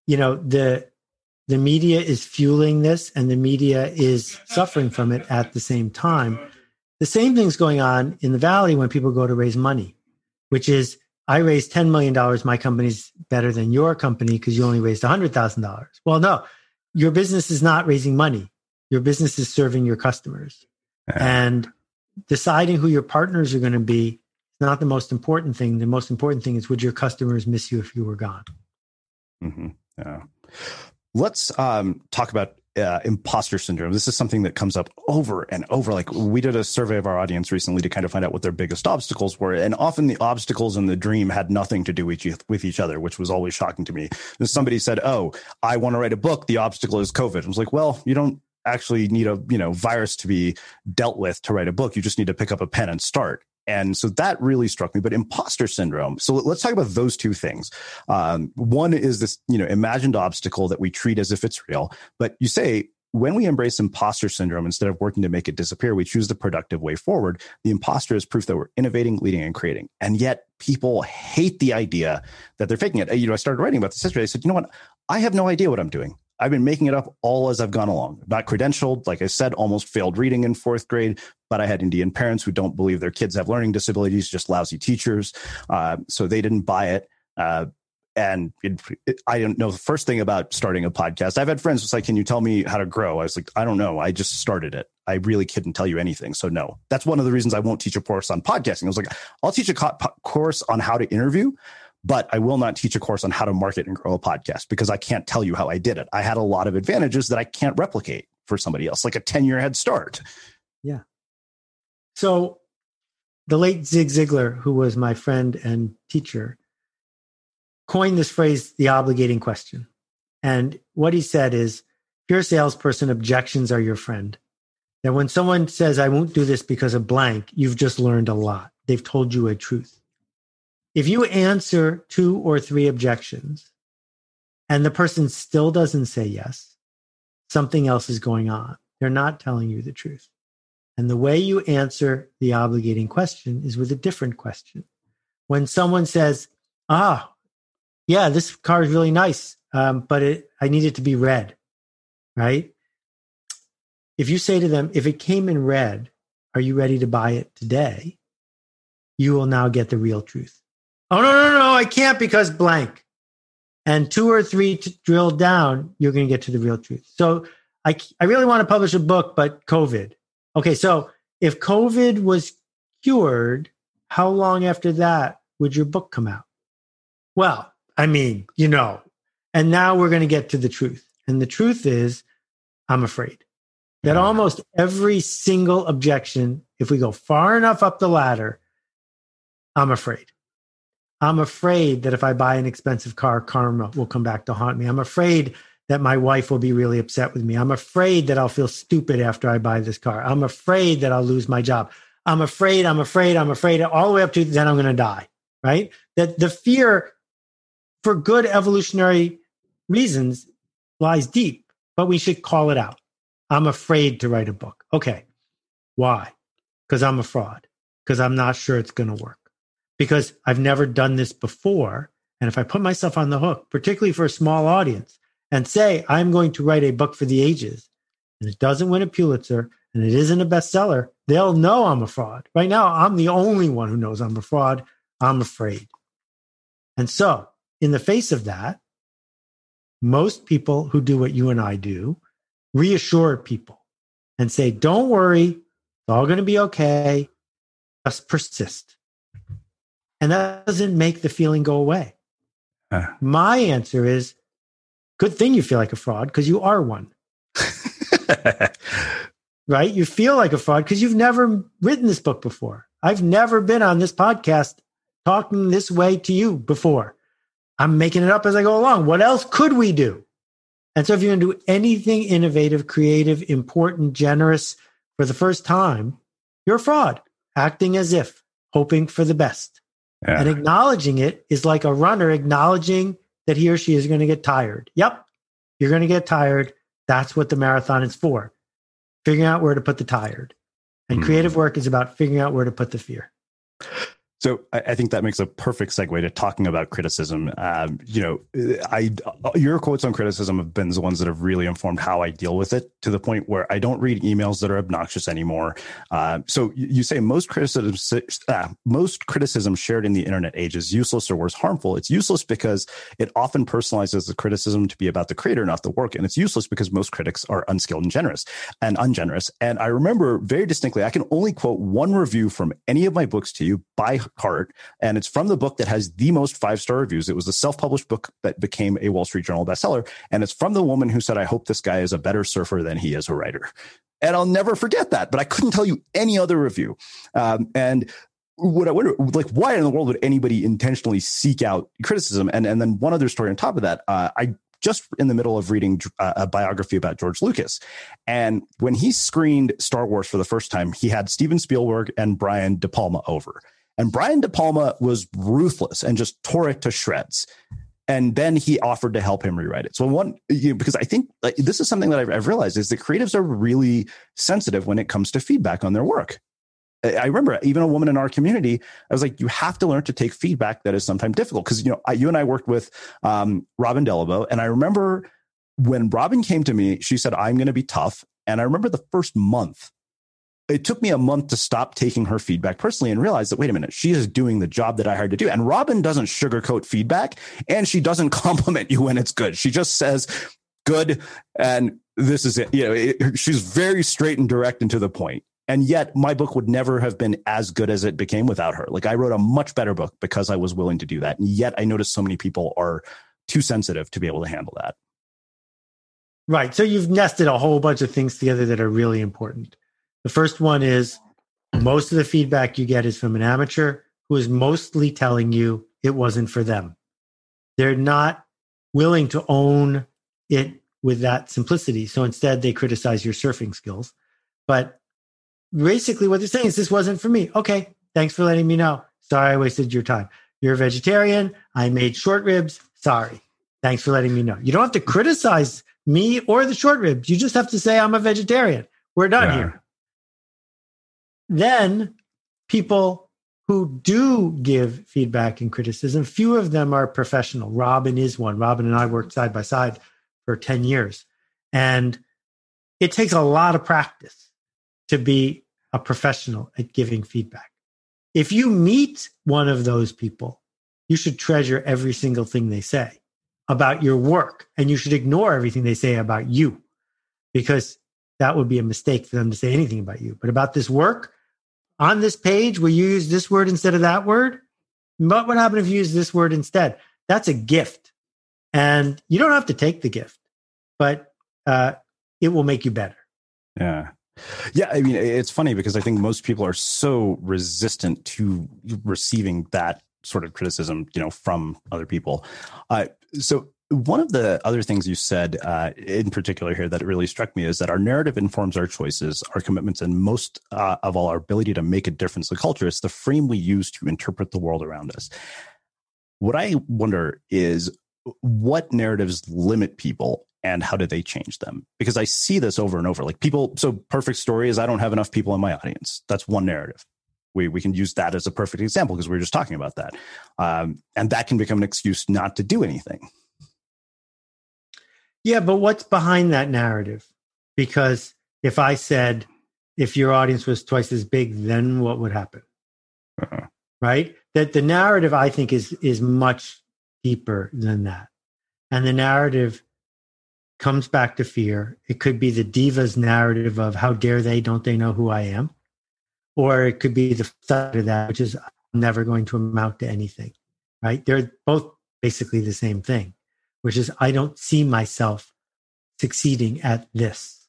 the media is fueling this and the media is suffering from it at the same time. The same thing's going on in the Valley when people go to raise money, which is I raised $10 million. My company's better than your company because you only raised $100,000. Well, no, your business is not raising money. Your business is serving your customers. And deciding who your partners are going to be is not the most important thing. The most important thing is, would your customers miss you if you were gone? Mm-hmm. Yeah. Let's talk about imposter syndrome. This is something that comes up over and over. Like we did a survey of our audience recently to kind of find out what their biggest obstacles were. And often the obstacles in the dream had nothing to do with each other, which was always shocking to me. Somebody said, oh, I want to write a book. The obstacle is COVID. I was like, well, you don't actually need a virus to be dealt with to write a book. You just need to pick up a pen and start. And so that really struck me. But imposter syndrome. So let's talk about those two things. One is this, imagined obstacle that we treat as if it's real. But you say when we embrace imposter syndrome, instead of working to make it disappear, we choose the productive way forward. The imposter is proof that we're innovating, leading, and creating. And yet people hate the idea that they're faking it. I started writing about this yesterday. I said, you know what? I have no idea what I'm doing. I've been making it up all as I've gone along. Not credentialed. Like I said, almost failed reading in 4th grade, but I had Indian parents who don't believe their kids have learning disabilities, just lousy teachers. So they didn't buy it. And I didn't know the first thing about starting a podcast. I've had friends who's like, can you tell me how to grow? I was like, I don't know. I just started it. I really couldn't tell you anything. So no, that's one of the reasons I won't teach a course on podcasting. I was like, I'll teach a course on how to interview, but I will not teach a course on how to market and grow a podcast because I can't tell you how I did it. I had a lot of advantages that I can't replicate for somebody else, like a 10-year head start. Yeah. So the late Zig Ziglar, who was my friend and teacher, coined this phrase, the obligating question. And what he said is, if you're a salesperson, objections are your friend. That when someone says, I won't do this because of blank, you've just learned a lot. They've told you a truth. If you answer 2 or 3 objections and the person still doesn't say yes, something else is going on. They're not telling you the truth. And the way you answer the obligating question is with a different question. When someone says, yeah, this car is really nice, but I need it to be red, right? If you say to them, if it came in red, are you ready to buy it today? You will now get the real truth. Oh, no, I can't because blank. And 2 or 3 drilled down, you're going to get to the real truth. So I really want to publish a book, but COVID. Okay, so if COVID was cured, how long after that would your book come out? Well, I mean, and now we're going to get to the truth. And the truth is, I'm afraid that almost every single objection, if we go far enough up the ladder, I'm afraid. I'm afraid that if I buy an expensive car, karma will come back to haunt me. I'm afraid that my wife will be really upset with me. I'm afraid that I'll feel stupid after I buy this car. I'm afraid that I'll lose my job. I'm afraid, all the way up to then I'm going to die, right? That the fear, for good evolutionary reasons, lies deep, but we should call it out. I'm afraid to write a book. Okay. Why? Because I'm a fraud. Because I'm not sure it's going to work. Because I've never done this before. And if I put myself on the hook, particularly for a small audience, and say, I'm going to write a book for the ages, and it doesn't win a Pulitzer, and it isn't a bestseller, they'll know I'm a fraud. Right now, I'm the only one who knows I'm a fraud. I'm afraid. And so, in the face of that, most people who do what you and I do reassure people and say, don't worry, it's all going to be okay. Just persist. And that doesn't make the feeling go away. My answer is, good thing you feel like a fraud because you are one. Right? You feel like a fraud because you've never written this book before. I've never been on this podcast talking this way to you before. I'm making it up as I go along. What else could we do? And so if you're going to do anything innovative, creative, important, generous for the first time, you're a fraud, acting as if, hoping for the best. Yeah. And acknowledging it is like a runner acknowledging that he or she is going to get tired. Yep, you're going to get tired. That's what the marathon is for. Figuring out where to put the tired. And creative work is about figuring out where to put the fear. So I think that makes a perfect segue to talking about criticism. Your quotes on criticism have been the ones that have really informed how I deal with it, to the point where I don't read emails that are obnoxious anymore. So you say most criticism shared in the internet age is useless or worse, harmful. It's useless because it often personalizes the criticism to be about the creator, not the work. And it's useless because most critics are unskilled and ungenerous. And I remember very distinctly, I can only quote one review from any of my books to you by heart, and it's from the book that has the most 5-star reviews. It was a self-published book that became a Wall Street Journal bestseller, and it's from the woman who said, I hope this guy is a better surfer than he is a writer. And I'll never forget that, but I couldn't tell you any other review. And what I wonder, why in the world would anybody intentionally seek out criticism? And then one other story on top of that, I just in the middle of reading a biography about George Lucas. And when he screened Star Wars for the first time, he had Steven Spielberg and Brian De Palma over. And Brian De Palma was ruthless and just tore it to shreds. And then he offered to help him rewrite it. So because I think this is something that I've realized is that creatives are really sensitive when it comes to feedback on their work. I remember even a woman in our community, I was like, you have to learn to take feedback that is sometimes difficult. Because, you and I worked with Robin Delabo. And I remember when Robin came to me, she said, I'm going to be tough. And I remember the first month, it took me a month to stop taking her feedback personally and realize that, wait a minute, she is doing the job that I hired to do. And Robin doesn't sugarcoat feedback, and she doesn't compliment you when it's good. She just says, good, and this is it. She's very straight and direct and to the point. And yet my book would never have been as good as it became without her. I wrote a much better book because I was willing to do that. And yet I noticed so many people are too sensitive to be able to handle that. Right. So you've nested a whole bunch of things together that are really important. The first one is Most of the feedback you get is from an amateur who is mostly telling you it wasn't for them. They're not willing to own it with that simplicity. So instead, they criticize your surfing skills. But basically what they're saying is, this wasn't for me. Okay, thanks for letting me know. Sorry I wasted your time. You're a vegetarian. I made short ribs. Sorry. Thanks for letting me know. You don't have to criticize me or the short ribs. You just have to say I'm a vegetarian. We're done here. Then people who do give feedback and criticism, few of them are professional. Robin is one. Robin and I worked side by side for 10 years. And it takes a lot of practice to be a professional at giving feedback. If you meet one of those people, you should treasure every single thing they say about your work, and you should ignore everything they say about you, because that would be a mistake for them to say anything about you. But about this work, on this page where you use this word instead of that word, what would happen if you use this word instead? That's a gift. And you don't have to take the gift, but it will make you better. Yeah. Yeah. I mean, it's funny because I think most people are so resistant to receiving that sort of criticism, from other people. So one of the other things you said in particular here that really struck me is that our narrative informs our choices, our commitments, and most of all, our ability to make a difference in the culture. It's the frame we use to interpret the world around us. What I wonder is, what narratives limit people and how do they change them? Because I see this over and over. Like people, so perfect story is I don't have enough people in my audience. That's one narrative. We can use that as a perfect example because we were just talking about that. And that can become an excuse not to do anything. Yeah, but what's behind that narrative? Because if I said, if your audience was twice as big, then what would happen? Right? That the narrative, I think, is much deeper than that. And the narrative comes back to fear. It could be the diva's narrative of how dare they, don't they know who I am? Or it could be the side of that, which is I'm never going to amount to anything, right? They're both basically the same thing, which is I don't see myself succeeding at this.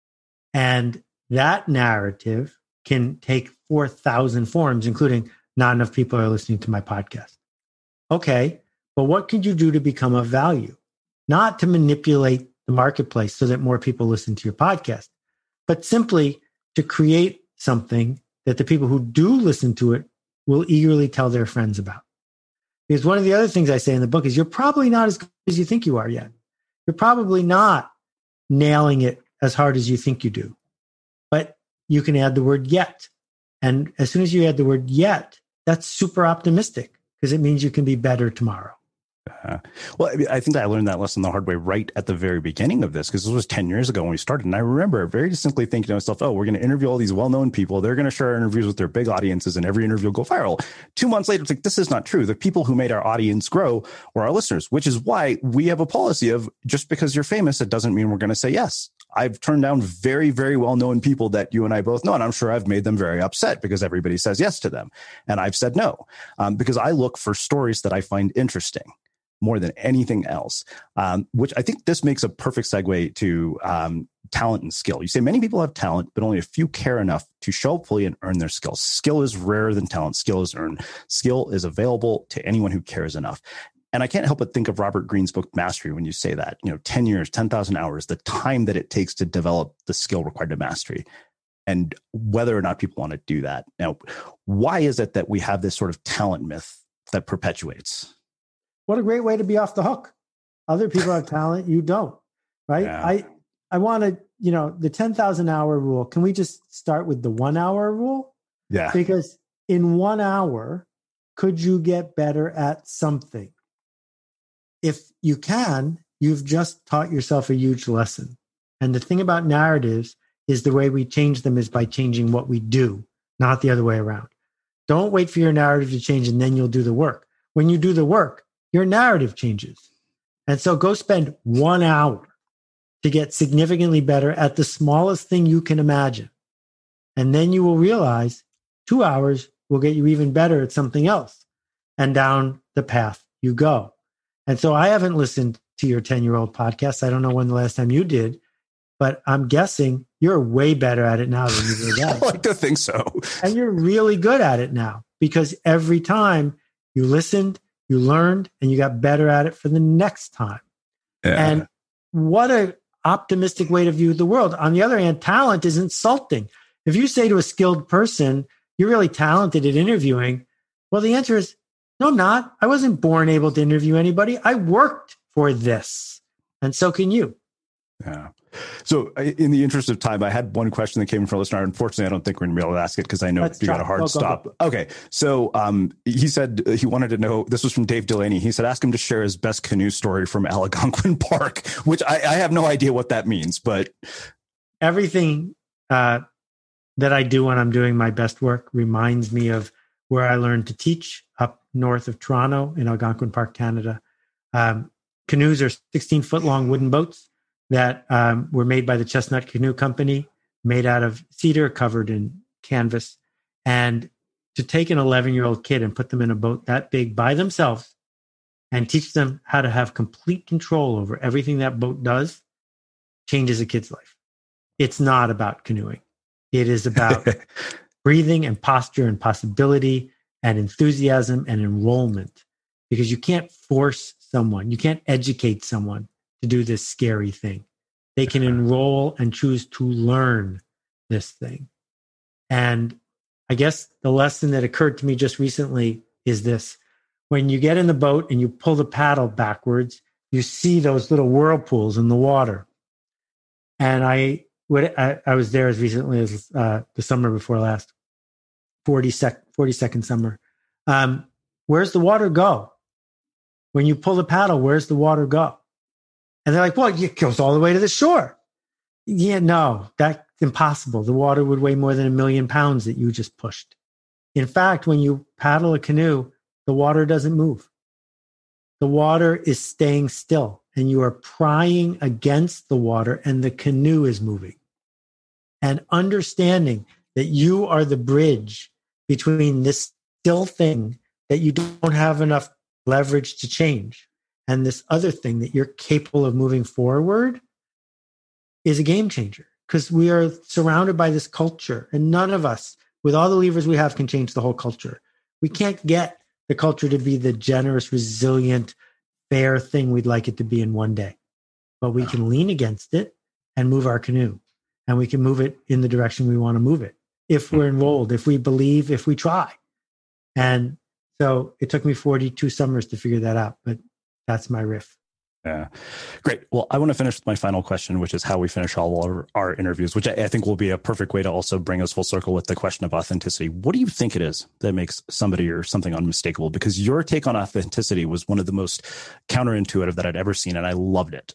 And that narrative can take 4,000 forms, including not enough people are listening to my podcast. Okay, but what can you do to become of value? Not to manipulate the marketplace so that more people listen to your podcast, but simply to create something that the people who do listen to it will eagerly tell their friends about. Because one of the other things I say in the book is you're probably not as good as you think you are yet. You're probably not nailing it as hard as you think you do. But you can add the word yet. And as soon as you add the word yet, that's super optimistic because it means you can be better tomorrow. Well, I think that I learned that lesson the hard way right at the very beginning of this, because this was 10 years ago when we started. And I remember very distinctly thinking to myself, oh, we're going to interview all these well-known people. They're going to share our interviews with their big audiences and every interview will go viral. 2 months later, it's like, this is not true. The people who made our audience grow were our listeners, which is why we have a policy of just because you're famous, it doesn't mean we're going to say yes. I've turned down very, very well-known people that you and I both know, and I'm sure I've made them very upset because everybody says yes to them. And I've said no, because I look for stories that I find interesting more than anything else, which I think this makes a perfect segue to talent and skill. You say many people have talent, but only a few care enough to show up fully and earn their skills. Skill is rarer than talent. Skill is earned. Skill is available to anyone who cares enough. And I can't help but think of Robert Greene's book, Mastery, when you say that, 10 years, 10,000 hours, the time that it takes to develop the skill required to mastery, and whether or not people want to do that. Now, why is it that we have this sort of talent myth that perpetuates? What a great way to be off the hook. Other people have talent, you don't, right? Yeah. I want to, the 10,000 hour rule. Can we just start with the 1 hour rule? Yeah. Because in 1 hour, could you get better at something? If you can, you've just taught yourself a huge lesson. And the thing about narratives is the way we change them is by changing what we do, not the other way around. Don't wait for your narrative to change and then you'll do the work. When you do the work, your narrative changes. And so go spend 1 hour to get significantly better at the smallest thing you can imagine. And then you will realize 2 hours will get you even better at something else. And down the path you go. And so I haven't listened to your 10-year-old podcast. I don't know when the last time you did, but I'm guessing You're way better at it now than you were then. I like to think so. And you're really good at it now because every time you listened, you learned, and you got better at it for the next time. Yeah. And what a optimistic way to view the world. On the other hand, talent is insulting. If you say to a skilled person, you're really talented at interviewing, well, the answer is, no, I'm not. I wasn't born able to interview anybody. I worked for this. And so can you. Yeah. So in the interest of time, I had one question that came from a listener. Unfortunately, I don't think we're going to be able to ask it because I know you got a hard stop. Go. Okay. So he said he wanted to know, this was from Dave Delaney. He said, ask him to share his best canoe story from Algonquin Park, which I have no idea what that means, but. Everything that I do when I'm doing my best work reminds me of where I learned to teach up north of Toronto in Algonquin Park, Canada. Canoes are 16-foot long wooden boats that were made by the Chestnut Canoe Company, made out of cedar covered in canvas. And to take an 11-year-old kid and put them in a boat that big by themselves and teach them how to have complete control over everything that boat does changes a kid's life. It's not about canoeing. It is about breathing and posture and possibility and enthusiasm and enrollment, because you can't force someone, you can't educate someone to do this scary thing. They can enroll and choose to learn this thing. And I guess the lesson that occurred to me just recently is this. When you get in the boat and you pull the paddle backwards, you see those little whirlpools in the water. And I was there as recently as the summer before last, 42nd summer. Where's the water go? When you pull the paddle, where's the water go? And they're like, well, it goes all the way to the shore. Yeah, no, that's impossible. The water would weigh more than 1 million pounds that you just pushed. In fact, when you paddle a canoe, the water doesn't move. The water is staying still, and you are prying against the water, and the canoe is moving. And understanding that you are the bridge between this still thing that you don't have enough leverage to change and this other thing that you're capable of moving forward is a game changer, because we are surrounded by this culture, and none of us, with all the levers we have, can change the whole culture. We can't get the culture to be the generous, resilient, fair thing we'd like it to be in one day, but we can lean against it and move our canoe, and we can move it in the direction we want to move it if we're enrolled, if we believe, if we try. And so it took me 42 summers to figure that out, but that's my riff. Yeah. Great. Well, I want to finish with my final question, which is how we finish all our interviews, which I think will be a perfect way to also bring us full circle with the question of authenticity. What do you think it is that makes somebody or something unmistakable? Because your take on authenticity was one of the most counterintuitive that I'd ever seen, and I loved it.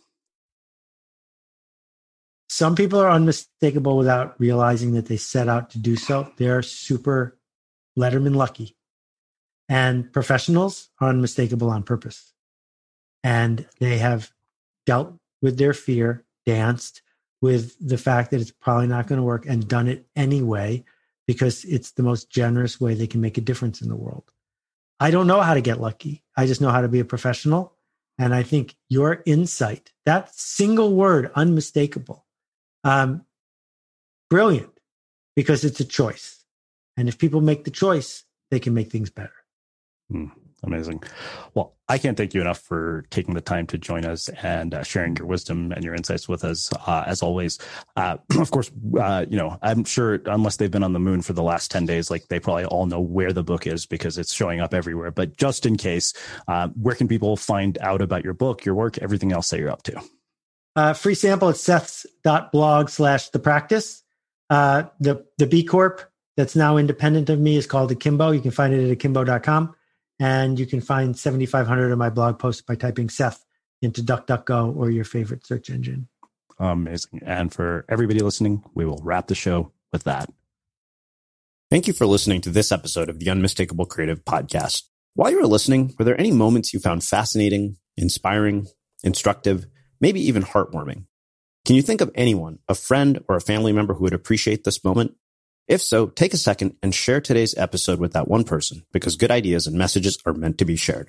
Some people are unmistakable without realizing that they set out to do so. They're super Letterman lucky. And professionals are unmistakable on purpose. And they have dealt with their fear, danced with the fact that it's probably not going to work, and done it anyway because it's the most generous way they can make a difference in the world. I don't know how to get lucky. I just know how to be a professional. And I think your insight, that single word, unmistakable, brilliant, because it's a choice. And if people make the choice, they can make things better. Amazing. Well, I can't thank you enough for taking the time to join us and sharing your wisdom and your insights with us, as always. Of course, I'm sure unless they've been on the moon for the last 10 days, like they probably all know where the book is because it's showing up everywhere. But just in case, where can people find out about your book, your work, everything else that you're up to? Free sample at seths.blog/thepractice. The B Corp that's now independent of me is called Akimbo. You can find it at akimbo.com. And you can find 7,500 of my blog posts by typing Seth into DuckDuckGo or your favorite search engine. Amazing. And for everybody listening, we will wrap the show with that. Thank you for listening to this episode of the Unmistakable Creative Podcast. While you were listening, were there any moments you found fascinating, inspiring, instructive, maybe even heartwarming? Can you think of anyone, a friend or a family member who would appreciate this moment? If so, take a second and share today's episode with that one person, because good ideas and messages are meant to be shared.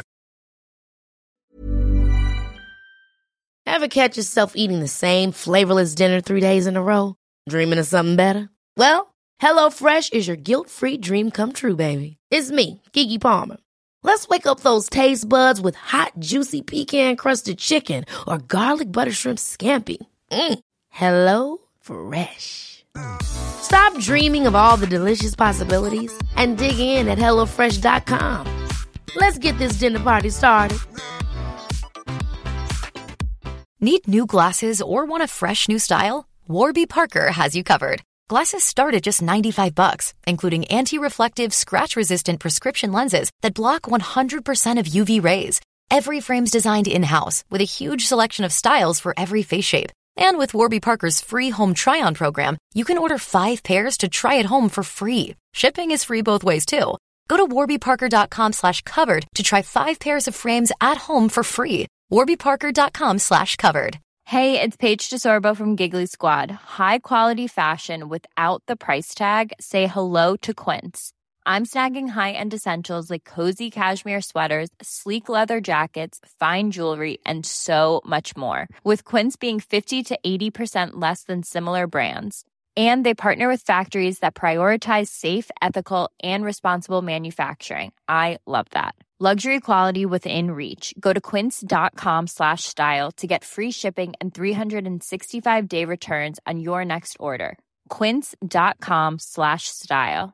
Ever catch yourself eating the same flavorless dinner 3 days in a row? Dreaming of something better? Well, HelloFresh is your guilt-free dream come true, baby. It's me, Keke Palmer. Let's wake up those taste buds with hot, juicy pecan-crusted chicken or garlic butter shrimp scampi. Hello Fresh. Stop dreaming of all the delicious possibilities and dig in at HelloFresh.com. Let's get this dinner party started. Need new glasses or want a fresh new style? Warby Parker has you covered. Glasses start at just $95, including anti-reflective, scratch-resistant prescription lenses that block 100% of UV rays. Every frame's designed in-house with a huge selection of styles for every face shape. And with Warby Parker's free home try-on program, you can order 5 pairs to try at home for free. Shipping is free both ways, too. Go to warbyparker.com/covered to try 5 pairs of frames at home for free. warbyparker.com/covered. Hey, it's Paige DeSorbo from Giggly Squad. High quality fashion without the price tag. Say hello to Quince. I'm snagging high-end essentials like cozy cashmere sweaters, sleek leather jackets, fine jewelry, and so much more. With Quince being 50 to 80% less than similar brands. And they partner with factories that prioritize safe, ethical, and responsible manufacturing. I love that. Luxury quality within reach. Go to quince.com/style to get free shipping and 365-day returns on your next order. Quince.com/style.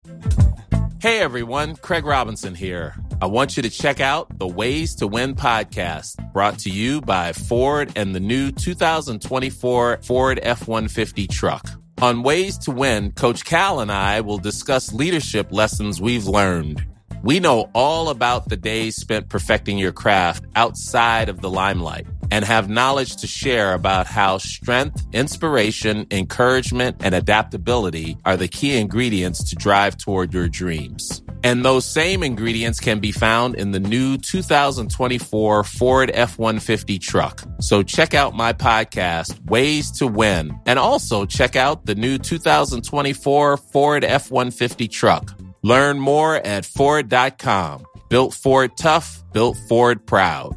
Hey everyone, Craig Robinson here. I want you to check out the Ways to Win podcast, brought to you by Ford and the new 2024 Ford F-150 truck. On Ways to Win, Coach Cal and I will discuss leadership lessons we've learned. We know all about the days spent perfecting your craft outside of the limelight and have knowledge to share about how strength, inspiration, encouragement, and adaptability are the key ingredients to drive toward your dreams. And those same ingredients can be found in the new 2024 Ford F-150 truck. So check out my podcast, Ways to Win, and also check out the new 2024 Ford F-150 truck. Learn more at Ford.com. Built Ford tough, built Ford proud.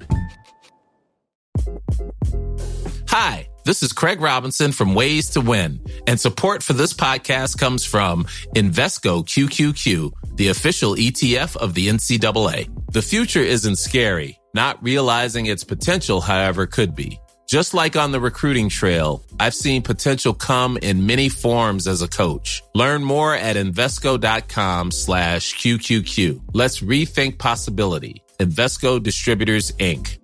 Hi, this is Craig Robinson from Ways to Win, and support for this podcast comes from Invesco QQQ, the official ETF of the NCAA. The future isn't scary. Not realizing its potential, however, could be. Just like on the recruiting trail, I've seen potential come in many forms as a coach. Learn more at Invesco.com/QQQ. Let's rethink possibility. Invesco Distributors, Inc.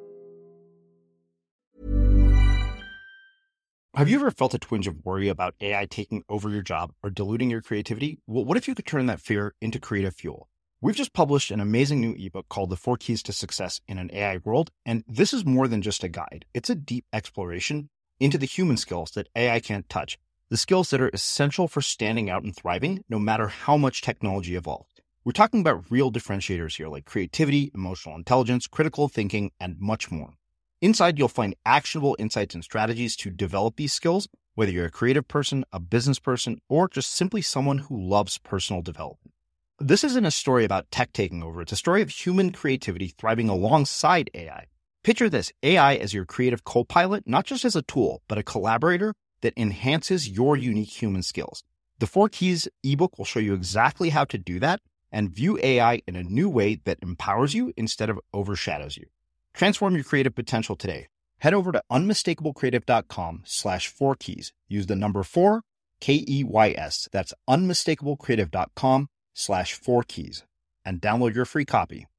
Have you ever felt a twinge of worry about AI taking over your job or diluting your creativity? Well, what if you could turn that fear into creative fuel? We've just published an amazing new ebook called The 4 Keys to Success in an AI World, and this is more than just a guide. It's a deep exploration into the human skills that AI can't touch, the skills that are essential for standing out and thriving, no matter how much technology evolved. We're talking about real differentiators here, like creativity, emotional intelligence, critical thinking, and much more. Inside, you'll find actionable insights and strategies to develop these skills, whether you're a creative person, a business person, or just simply someone who loves personal development. This isn't a story about tech taking over. It's a story of human creativity thriving alongside AI. Picture this, AI as your creative co-pilot, not just as a tool, but a collaborator that enhances your unique human skills. The 4 Keys ebook will show you exactly how to do that and view AI in a new way that empowers you instead of overshadows you. Transform your creative potential today. Head over to unmistakablecreative.com/4keys. Use the number 4, KEYS. That's unmistakablecreative.com/4keys and download your free copy.